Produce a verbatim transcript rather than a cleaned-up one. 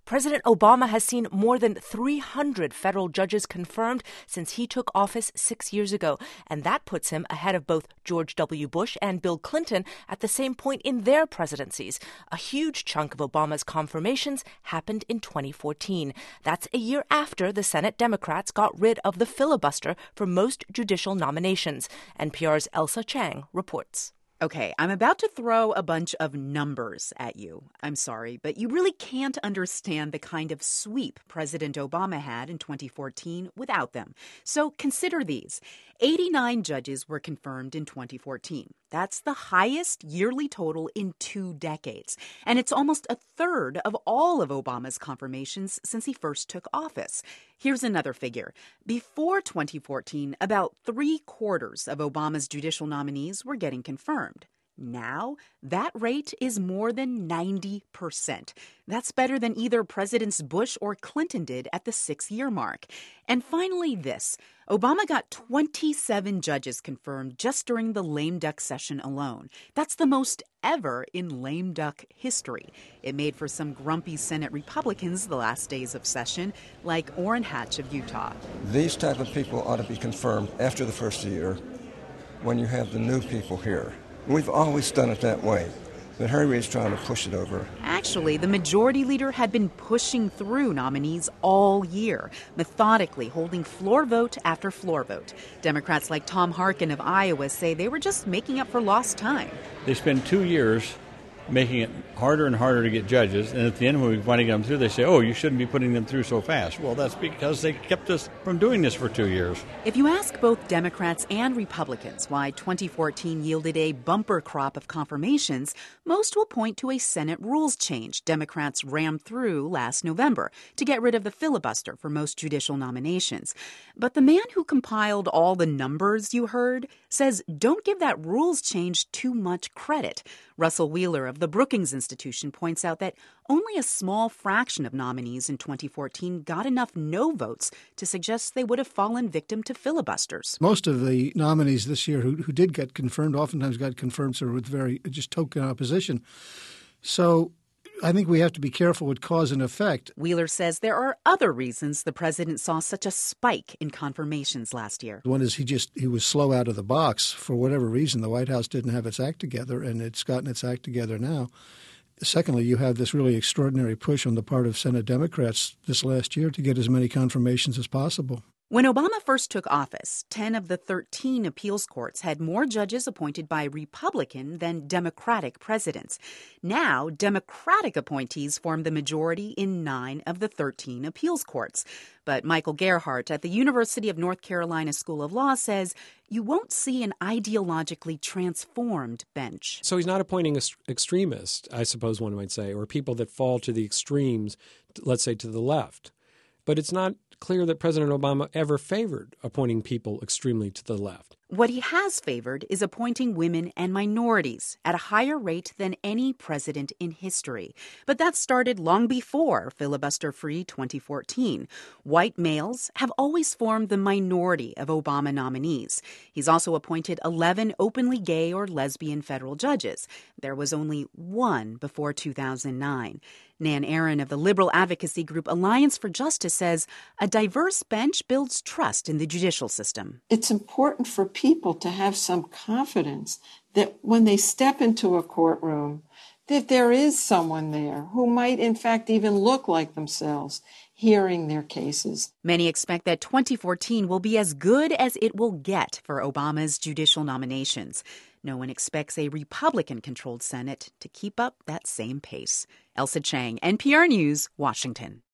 President Obama has seen more than three hundred federal judges confirmed since he took office six years ago, and that puts him ahead of both George W. Bush and Bill Clinton at the same point in their presidencies. A huge chunk of Obama's confirmations happened in twenty fourteen. That's a year after the Senate Democrats got rid of the filibuster for most judicial nominations. N P R's Ailsa Chang reports. Okay, I'm about to throw a bunch of numbers at you. I'm sorry, but you really can't understand the kind of sweep President Obama had in twenty fourteen without them. So consider these. eighty-nine judges were confirmed in twenty fourteen. That's the highest yearly total in two decades. And it's almost a third of all of Obama's confirmations since he first took office. Here's another figure. Before twenty fourteen, about three quarters of Obama's judicial nominees were getting confirmed. Now, that rate is more than ninety percent. That's better than either Presidents Bush or Clinton did at the six-year mark. And finally this. Obama got twenty-seven judges confirmed just during the lame duck session alone. That's the most ever in lame duck history. It made for some grumpy Senate Republicans the last days of session, like Orrin Hatch of Utah. These type of people ought to be confirmed after the first year when you have the new people here. We've always done it that way, but Harry Reid's trying to push it over. Actually, the majority leader had been pushing through nominees all year, methodically holding floor vote after floor vote. Democrats like Tom Harkin of Iowa say they were just making up for lost time. They spend two years making it harder and harder to get judges, and at the end when we finally get them through, they say, oh, you shouldn't be putting them through so fast. Well, that's because they kept us from doing this for two years. If you ask both Democrats and Republicans why twenty fourteen yielded a bumper crop of confirmations, most will point to a Senate rules change Democrats rammed through last November to get rid of the filibuster for most judicial nominations. But the man who compiled all the numbers you heard says don't give that rules change too much credit. Russell Wheeler of the Brookings Institution points out that only a small fraction of nominees in twenty fourteen got enough no votes to suggest they would have fallen victim to filibusters. Most of the nominees this year who, who did get confirmed oftentimes got confirmed sort of with very just token opposition. So I think we have to be careful with cause and effect. Wheeler says there are other reasons the president saw such a spike in confirmations last year. One is he just he was slow out of the box. For whatever reason, the White House didn't have its act together, and it's gotten its act together now. Secondly, you have this really extraordinary push on the part of Senate Democrats this last year to get as many confirmations as possible. When Obama first took office, ten of the thirteen appeals courts had more judges appointed by Republican than Democratic presidents. Now, Democratic appointees form the majority in nine of the thirteen appeals courts. But Michael Gerhardt at the University of North Carolina School of Law says you won't see an ideologically transformed bench. So he's not appointing extremists, I suppose one might say, or people that fall to the extremes, let's say to the left. But it's not clear that President Obama ever favored appointing people extremely to the left. What he has favored is appointing women and minorities at a higher rate than any president in history. But that started long before filibuster-free twenty fourteen. White males have always formed the minority of Obama nominees. He's also appointed eleven openly gay or lesbian federal judges. There was only one before two thousand nine. Nan Aaron of the liberal advocacy group Alliance for Justice says a diverse bench builds trust in the judicial system. It's important for people to have some confidence that when they step into a courtroom, that there is someone there who might in fact even look like themselves hearing their cases. Many expect that twenty fourteen will be as good as it will get for Obama's judicial nominations. No one expects a Republican-controlled Senate to keep up that same pace. Ailsa Chang, N P R News, Washington.